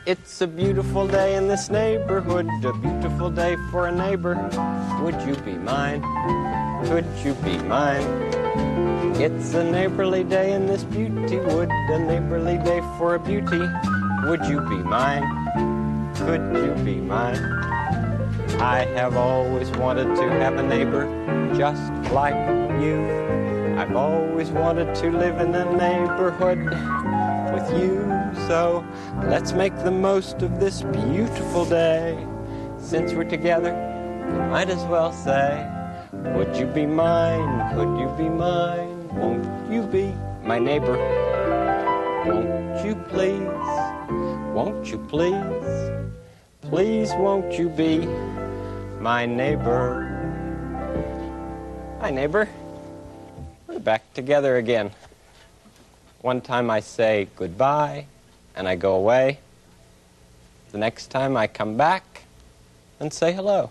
It's a beautiful day in this neighborhood, a beautiful day for a neighbor. Would you be mine? Could you be mine? It's a neighborly day in this beauty wood, a neighborly day for a beauty. Would you be mine? Could you be mine? I have always wanted to have a neighbor just like you. I've always wanted to live in a neighborhood with you. So let's make the most of this beautiful day. Since we're together, we might as well say, would you be mine? Could you be mine? Won't you be my neighbor? Won't you please? Won't you please? Please won't you be my neighbor? Hi, neighbor. We're back together again. One time I say goodbye and I go away. The next time I come back and say hello.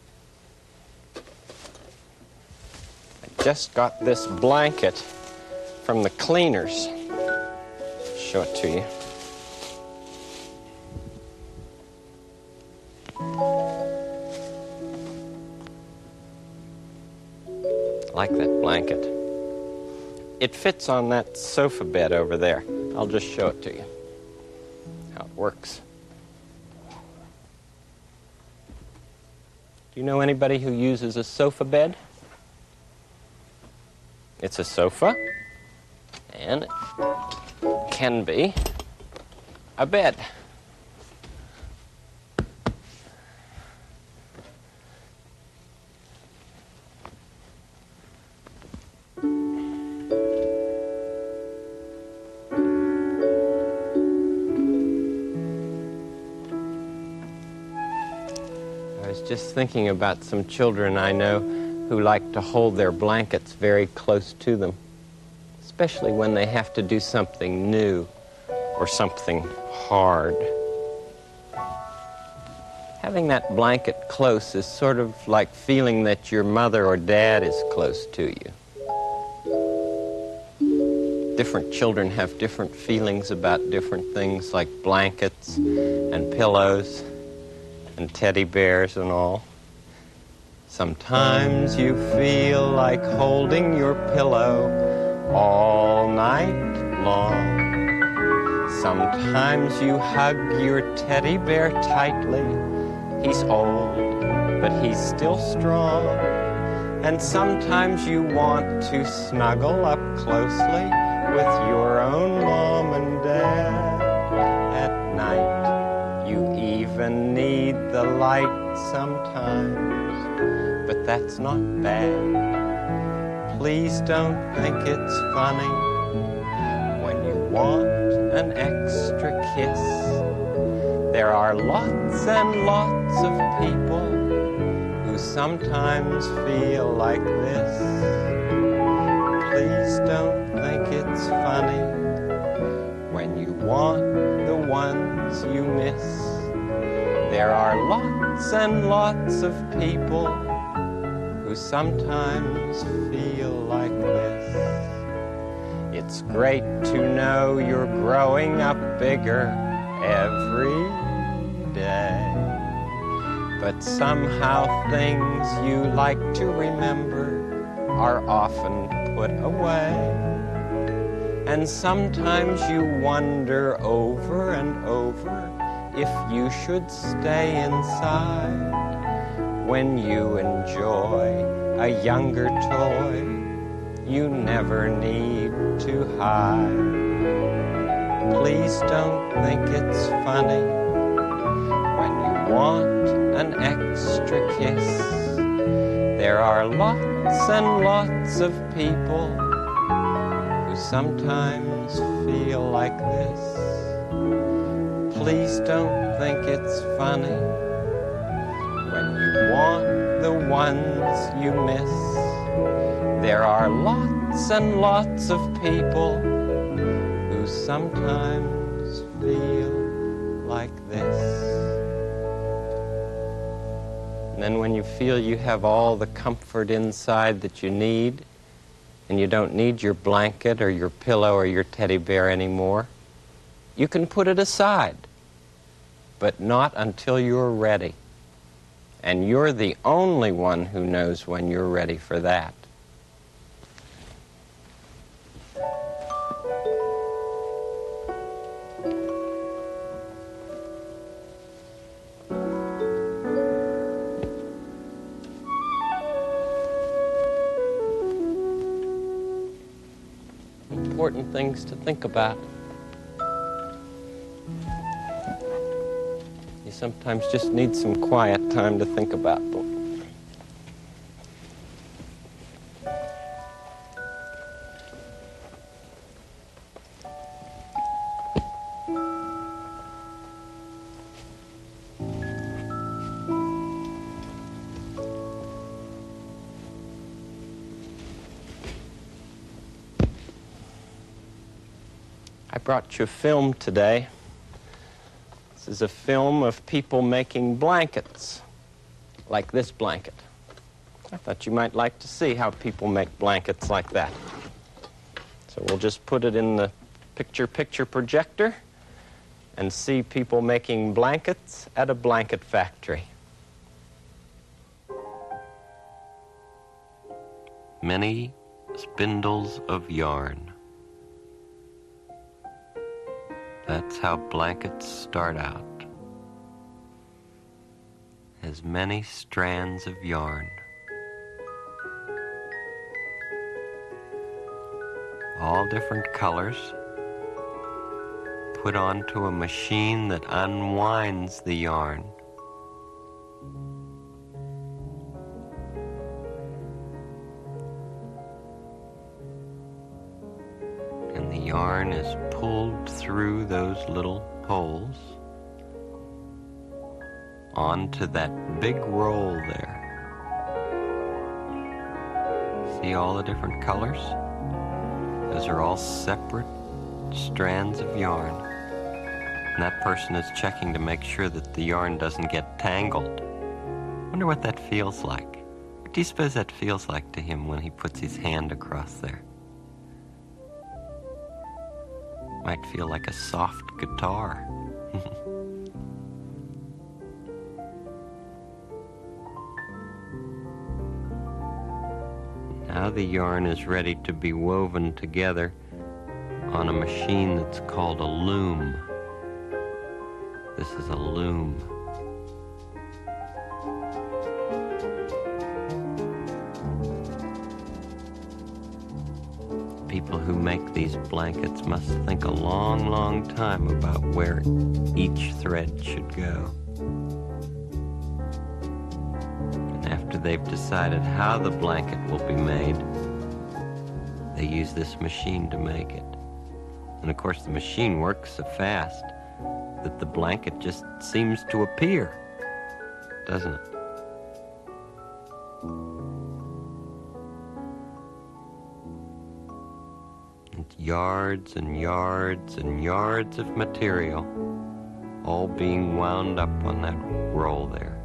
I just got this blanket from the cleaners. Show it to you. I like that blanket. It fits on that sofa bed over there. I'll just show it to you, how it works. Do you know anybody who uses a sofa bed? It's a sofa, and it can be a bed. Just thinking about some children I know who like to hold their blankets very close to them, especially when they have to do something new or something hard. Having that blanket close is sort of like feeling that your mother or dad is close to you. Different children have different feelings about different things like blankets and pillows and teddy bears and all. Sometimes you feel like holding your pillow all night long. Sometimes you hug your teddy bear tightly. He's old, but he's still strong. And sometimes you want to snuggle up closely with your own mom and dad at night. You even need the light sometimes, but that's not bad. Please don't think it's funny when you want an extra kiss. There are lots and lots of people who sometimes feel like this. Please don't think it's funny when you want the ones you miss. There are lots and lots of people who sometimes feel like this. It's great to know you're growing up bigger every day. But somehow things you like to remember are often put away. And sometimes you wonder over and over if you should stay inside when you enjoy a younger toy you never need to hide. Please don't think it's funny when you want an extra kiss. There are lots and lots of people who sometimes feel like this. Please don't think it's funny when you want the ones you miss. There are lots and lots of people who sometimes feel like this. And then when you feel you have all the comfort inside that you need, and you don't need your blanket or your pillow or your teddy bear anymore, you can put it aside but not until you're ready. And you're the only one who knows when you're ready for that. Important things to think about. You sometimes just need some quiet time to think about them. I brought you a film today. This is a film of people making blankets, like this blanket. I thought you might like to see how people make blankets like that. So we'll just put it in the picture projector and see people making blankets at a blanket factory. Many spindles of yarn. That's how blankets start out. As many strands of yarn. All different colors. Put onto a machine that unwinds the yarn. And the yarn is pulled through those little holes onto that big roll there. See all the different colors? Those are all separate strands of yarn. And that person is checking to make sure that the yarn doesn't get tangled. Wonder what that feels like. What do you suppose that feels like to him when he puts his hand across there? Might feel like a soft guitar. Now the yarn is ready to be woven together on a machine that's called a loom. This is a loom. People who make these blankets must think a long, long time about where each thread should go. And after they've decided how the blanket will be made, they use this machine to make it. And of course the machine works so fast that the blanket just seems to appear, doesn't it? Yards and yards and yards of material, all being wound up on that roll there.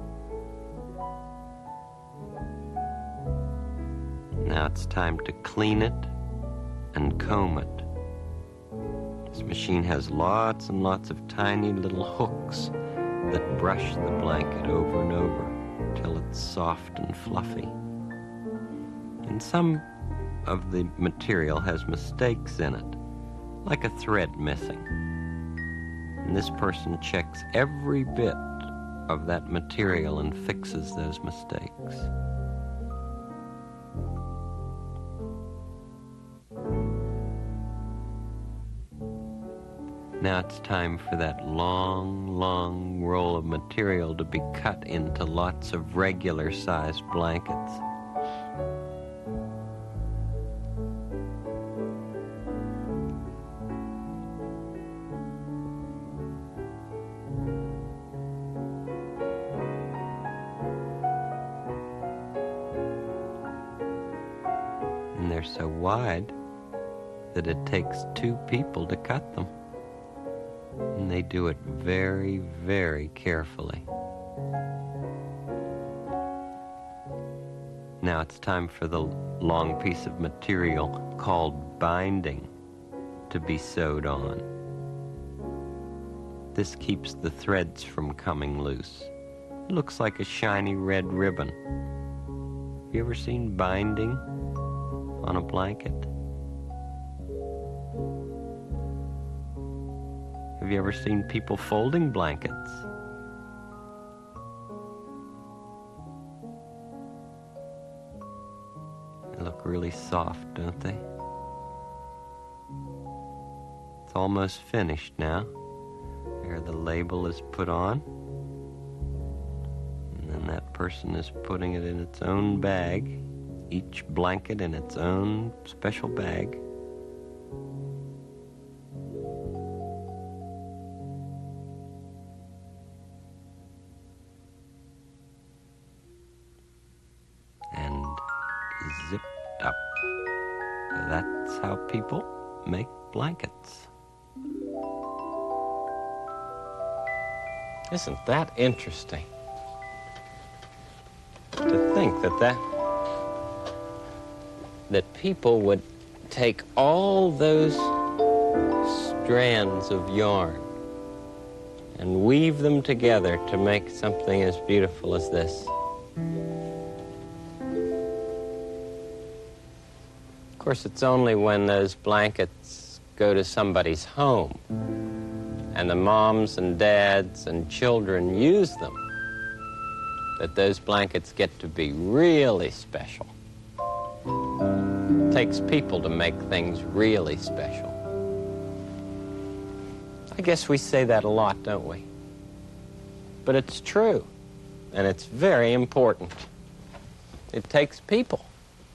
Now it's time to clean it and comb it. This machine has lots and lots of tiny little hooks that brush the blanket over and over till it's soft and fluffy. And some of the material has mistakes in it, like a thread missing. And this person checks every bit of that material and fixes those mistakes. Now it's time for that long, long roll of material to be cut into lots of regular-sized blankets. And they're so wide that it takes 2 people to cut them. And they do it very, very carefully. Now it's time for the long piece of material called binding to be sewed on. This keeps the threads from coming loose. It looks like a shiny red ribbon. Have you ever seen binding on a blanket? Have you ever seen people folding blankets? They look really soft, don't they? It's almost finished now. There the label is put on. And then that person is putting it in its own bag, each blanket in its own special bag. And zipped up. That's how people make blankets. Isn't that interesting? To think that people would take all those strands of yarn and weave them together to make something as beautiful as this. Of course, it's only when those blankets go to somebody's home and the moms and dads and children use them that those blankets get to be really special. It takes people to make things really special. I guess we say that a lot, don't we? But it's true, and it's very important. It takes people.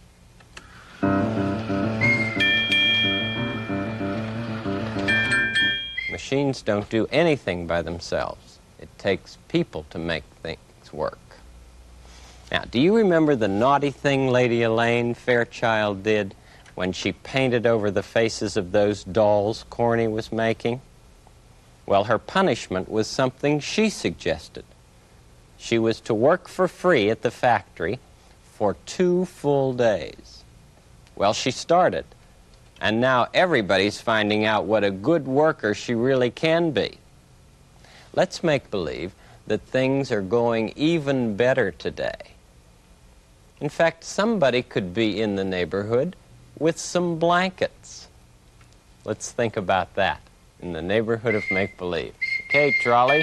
Machines don't do anything by themselves. It takes people to make things work. Now, do you remember the naughty thing Lady Elaine Fairchild did when she painted over the faces of those dolls Corny was making? Well, her punishment was something she suggested. She was to work for free at the factory for 2 full days. Well, she started. And now everybody's finding out what a good worker she really can be. Let's make believe that things are going even better today. In fact, somebody could be in the neighborhood with some blankets. Let's think about that in the neighborhood of make-believe. Okay, trolley.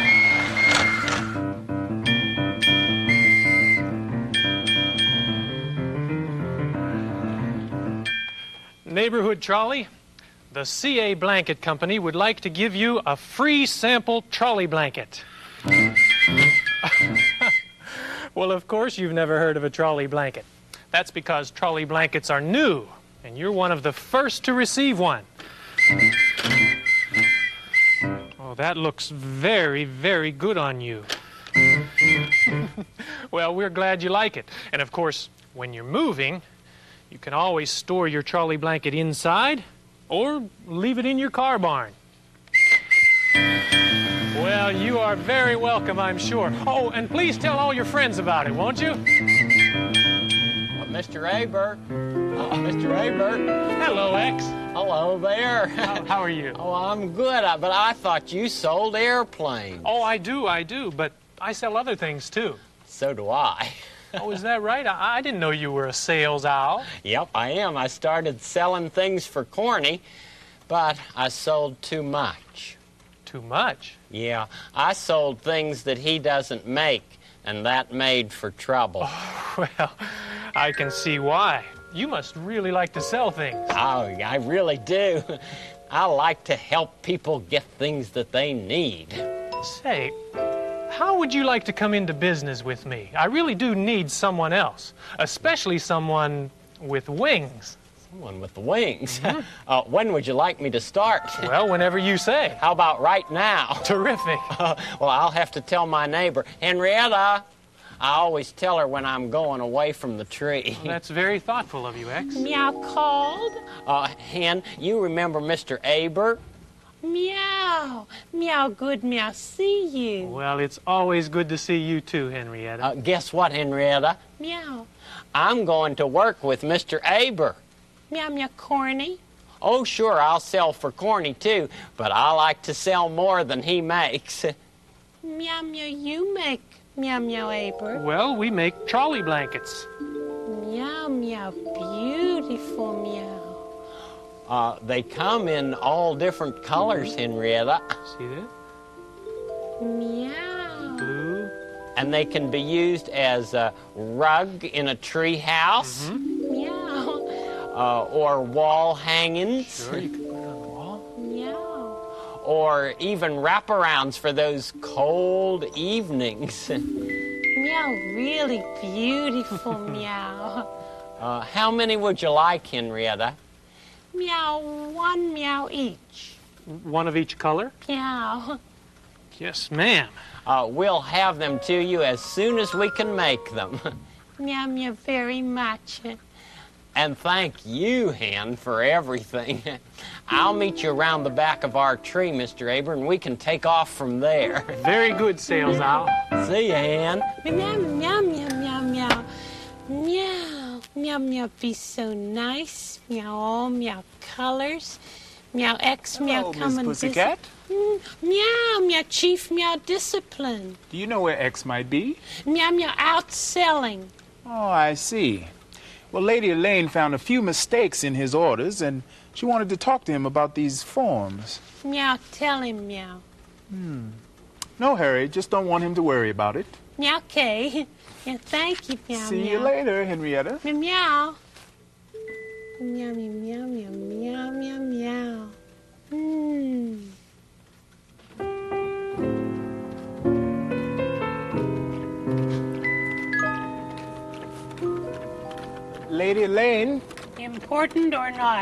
Neighborhood trolley, the CA Blanket Company would like to give you a free sample trolley blanket. Well, of course you've never heard of a trolley blanket. That's because trolley blankets are new, and you're one of the first to receive one. Oh, that looks very, very good on you. Well, we're glad you like it. And of course, when you're moving, you can always store your trolley blanket inside or leave it in your car barn. Well, you are very welcome, I'm sure. Oh, and please tell all your friends about it, won't you? Mr. Abert. Oh, Mr. Abert. Hello, X. Hello there. How are you? Oh, I'm good, but I thought you sold airplanes. Oh, I do, but I sell other things, too. So do I. Oh, is that right? I didn't know you were a sales owl. Yep, I am. I started selling things for Corny, but I sold too much. Too much? Yeah, I sold things that he doesn't make, and that made for trouble. Oh, well, I can see why. You must really like to sell things. Oh, I really do. I like to help people get things that they need. Say, how would you like to come into business with me? I really do need someone else, especially someone with wings. Someone with wings? Mm-hmm. When would you like me to start? Well, whenever you say. How about right now? Terrific. Well, I'll have to tell my neighbor, Henrietta. I always tell her when I'm going away from the tree. Well, that's very thoughtful of you, X. Meow called. Hen, you remember Mr. Aber? Meow. Meow good, meow see you. Well, it's always good to see you too, Henrietta. Guess what, Henrietta? Meow. I'm going to work with Mr. Aber. Meow, meow, Corny. Oh, sure, I'll sell for Corny, too, but I like to sell more than he makes. Meow, meow, you make meow, meow, Aber. Well, we make trolley blankets. Meow, meow, beautiful meow. They come in all different colors, Henrietta. See that? Meow. Blue. And they can be used as a rug in a tree house. Meow. Or wall hangings. Sure, you can put it on the wall. Meow. Or even wraparounds for those cold evenings. Meow, really beautiful meow. How many would you like, Henrietta? Meow, one meow each. One of each color? Meow. Yes, ma'am. We'll have them to you as soon as we can make them. Meow, meow, very much. And thank you, Hen, for everything. I'll meet you around the back of our tree, Mr. Aber, and we can take off from there. Very good, Sales Owl. See you, Hen. Meow, meow, meow, meow, meow. Meow, meow, meow, be so nice. Meow, all meow colors. Meow, X, meow, come and Pussycat. Meow, meow, chief, meow, discipline. Do you know where X might be? Meow, meow, outselling. Oh, I see. Well, Lady Elaine found a few mistakes in his orders, and she wanted to talk to him about these forms. Meow, tell him, meow. No, Harry, just don't want him to worry about it. Meow, okay. Yeah, thank you, meow, See meow. you later, Henrietta. Meow, meow. Meow, meow, meow, meow, meow, meow, meow. Lady Elaine, Important or not?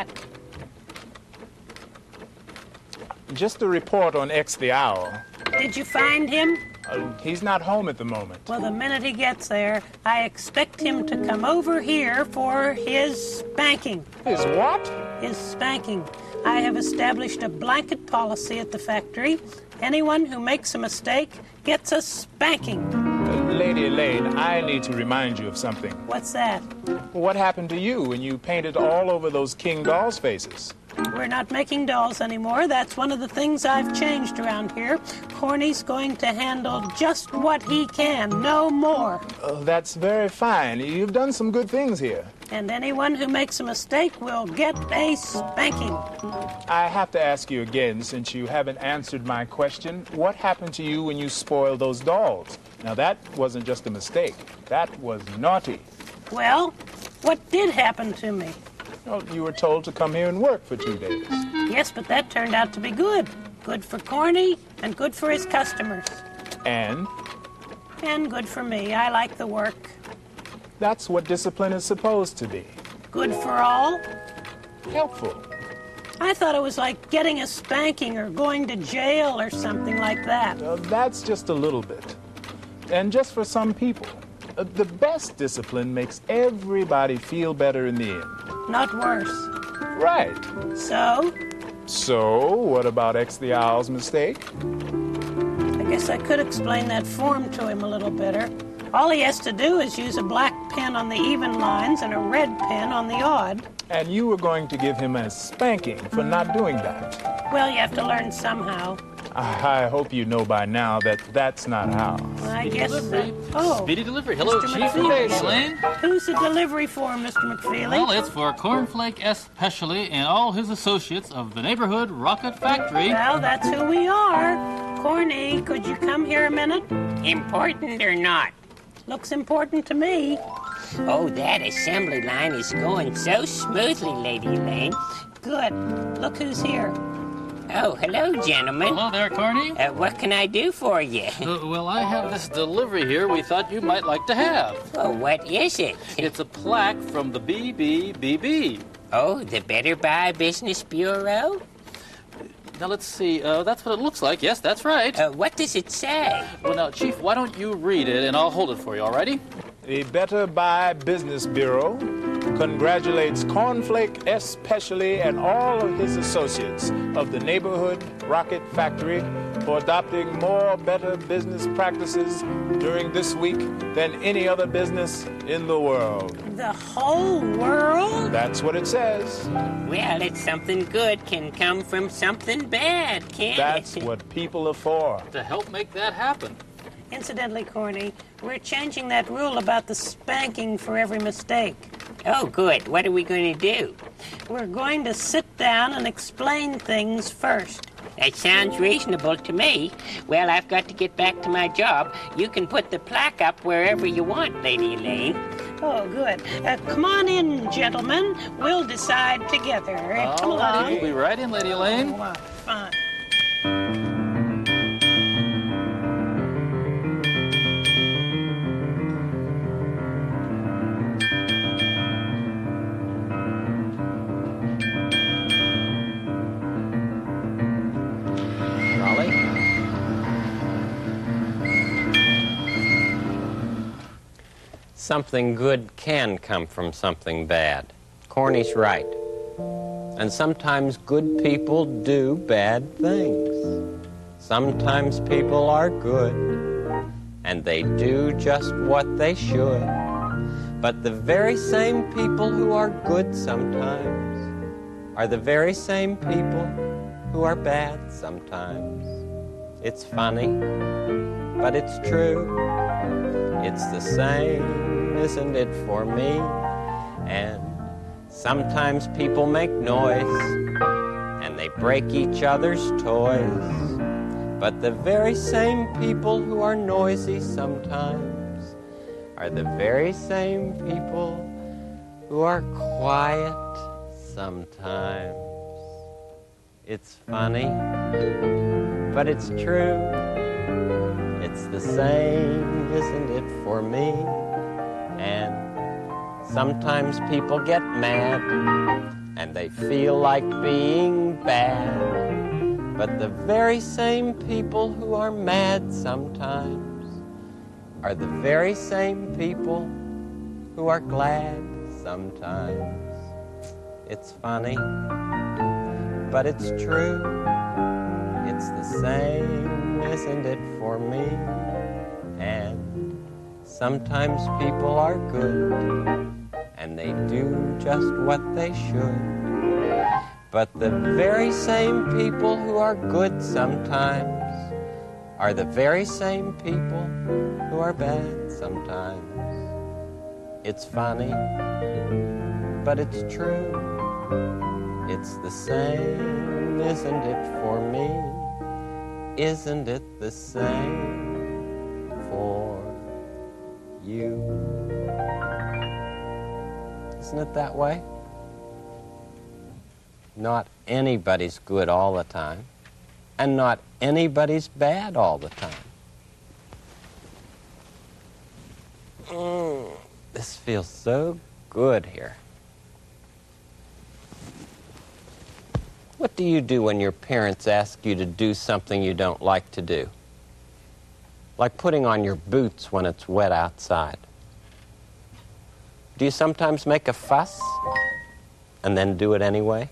just a report on X the Owl. Did you find him? He's not home at the moment. Well, the minute he gets there, I expect him to come over here for his spanking. His what? His spanking. I have established a blanket policy at the factory. Anyone who makes a mistake gets a spanking. Lady Elaine, I need to remind you of something. What's that? What happened to you when you painted all over those king dolls' faces? We're not making dolls anymore. That's one of the things I've changed around here. Corny's going to handle just what he can, no more. That's very fine. You've done some good things here. And anyone who makes a mistake will get a spanking. I have to ask you again, since you haven't answered my question. What happened to you when you spoiled those dolls? Now, that wasn't just a mistake. That was naughty. Well, what did happen to me? Well, you were told to come here and work for 2 days. Yes, but that turned out to be good. Good for Corny and good for his customers. And And good for me. I like the work. that's what discipline is supposed to be. Good for all. Helpful. I thought it was like getting a spanking or going to jail or something like that. That's just a little bit. And just for some people. The best discipline makes everybody feel better in the end. Not worse. Right. So, So, what about X the Owl's mistake? I guess I could explain that form to him a little better. All he has to do is use a black pen on the even lines and a red pen on the odd. And you were going to give him a spanking for not doing that. Well, you have to learn somehow. I hope you know by now that that's not how. I guess. Delivery. Oh, Speedy delivery. Hello, Mr. Chief. McFeely. Elaine. Who's the delivery for, Mr. McFeely? Well, it's for Cornflake especially and all his associates of the neighborhood Rocket Factory. Well, that's who we are. Corny, could you come here a minute? Important or not? Looks important to me. Oh, that assembly line is going so smoothly, Lady Elaine. Good. Look who's here. Oh, hello, gentlemen. Hello there, Corny. What can I do for you? Well, I have this delivery here we thought you might like to have. Oh, what is it? It's a plaque from the BBBB. Oh, the Better Buy Business Bureau? Now, let's see. That's what it looks like. Yes, that's right. What does it say? Well, now, Chief, why don't you read it, and I'll hold it for you, all righty? The Better Buy Business Bureau congratulates Cornflake especially and all of his associates of the neighborhood Rocket Factory for adopting more better business practices during this week than any other business in the world. The whole world? That's what it says. Well, it's something good can come from something bad, can't That's it? what people are for. To help make that happen. Incidentally, Corny, we're changing that rule about the spanking for every mistake. Oh, good. What are we going to do? We're going to sit down and explain things first. That sounds reasonable to me. Well, I've got to get back to my job. You can put the plaque up wherever you want, Lady Elaine. Oh, good. Come on in, gentlemen. We'll decide together. Come along. We'll be right in, Lady Elaine. Oh, fine. Raleigh? Something good can come from something bad. Corny's right. And sometimes good people do bad things. Sometimes people are good, and they do just what they should. But the very same people who are good sometimes are the very same people who are bad sometimes. It's funny, but it's true. It's the same, isn't it, for me? And sometimes people make noise, and they break each other's toys. But the very same people who are noisy sometimes are the very same people who are quiet sometimes. It's funny, but it's true. It's the same, isn't it, for me? And sometimes people get mad, and they feel like being bad. But the very same people who are mad sometimes are the very same people who are glad sometimes. It's funny, but it's true. It's the same, isn't it, for me? And sometimes people are good, and they do just what they should. But the very same people who are good sometimes are the very same people who are bad sometimes. It's funny, but it's true. It's the same, isn't it, for me? Isn't it the same for you? Isn't it that way? Not anybody's good all the time, and not anybody's bad all the time. This feels so good here. What do you do when your parents ask you to do something you don't like to do? Like putting on your boots when it's wet outside. Do you sometimes make a fuss and then do it anyway?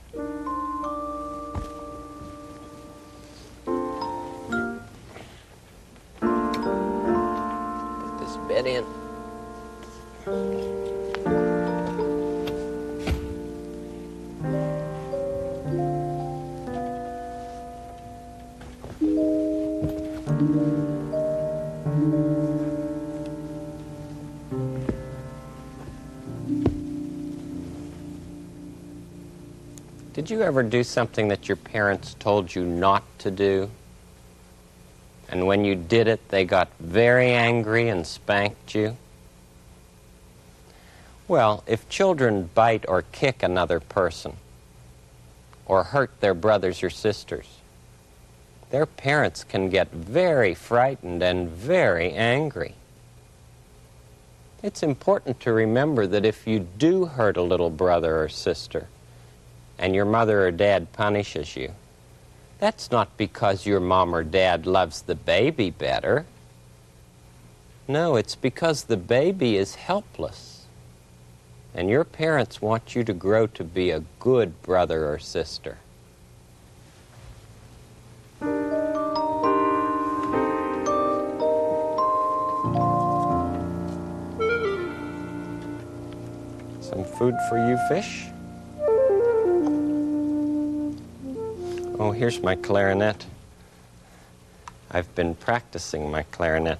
Put this bed in. Did you ever do something that your parents told you not to do? And when you did it, they got very angry and spanked you? Well, if children bite or kick another person, or hurt their brothers or sisters, their parents can get very frightened and very angry. It's important to remember that if you do hurt a little brother or sister, and your mother or dad punishes you, that's not because your mom or dad loves the baby better. No, it's because the baby is helpless. And your parents want you to grow to be a good brother or sister. food for you fish. Oh, here's my clarinet. I've been practicing my clarinet.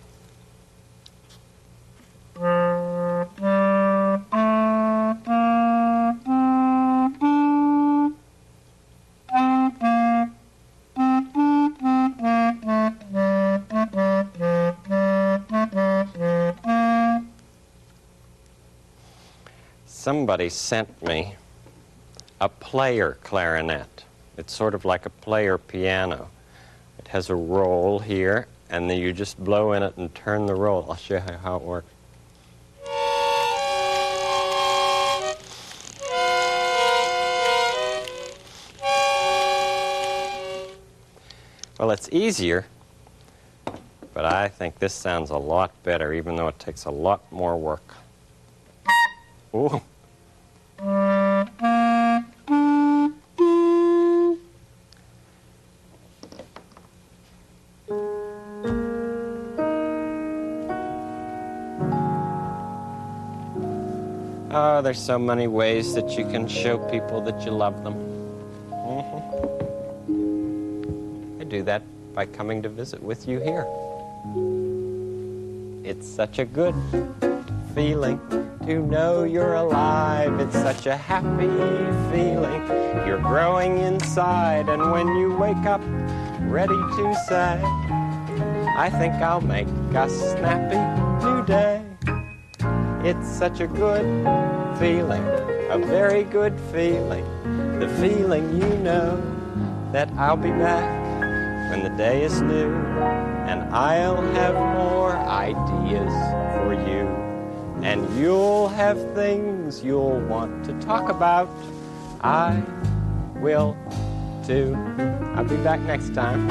Somebody sent me a player clarinet. It's sort of like a player piano. It has a roll here, and then you just blow in it and turn the roll. I'll show you how it works. Well, it's easier, but I think this sounds a lot better, even though it takes a lot more work. Ooh. Oh, there's so many ways that you can show people that you love them. I do that by coming to visit with you here. It's such a good feeling to know you're alive. It's such a happy feeling. You're growing inside, and when you wake up ready to say, I think I'll make a snappy new day. It's such a good feeling, a very good feeling. The feeling you know that I'll be back when the day is new, and I'll have more ideas for you. And you'll have things you'll want to talk about. I will too. I'll be back next time.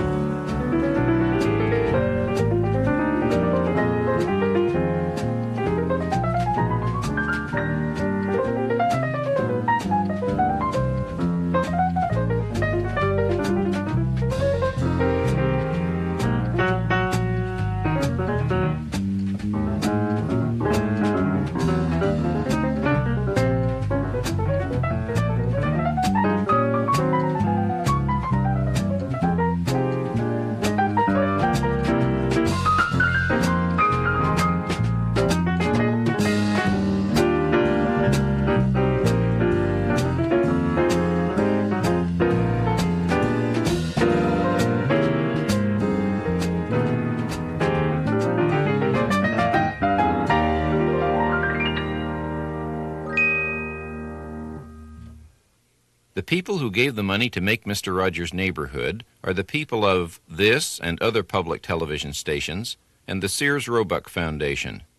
The people who gave the money to make Mr. Rogers' Neighborhood are the people of this and other public television stations and the Sears Roebuck Foundation.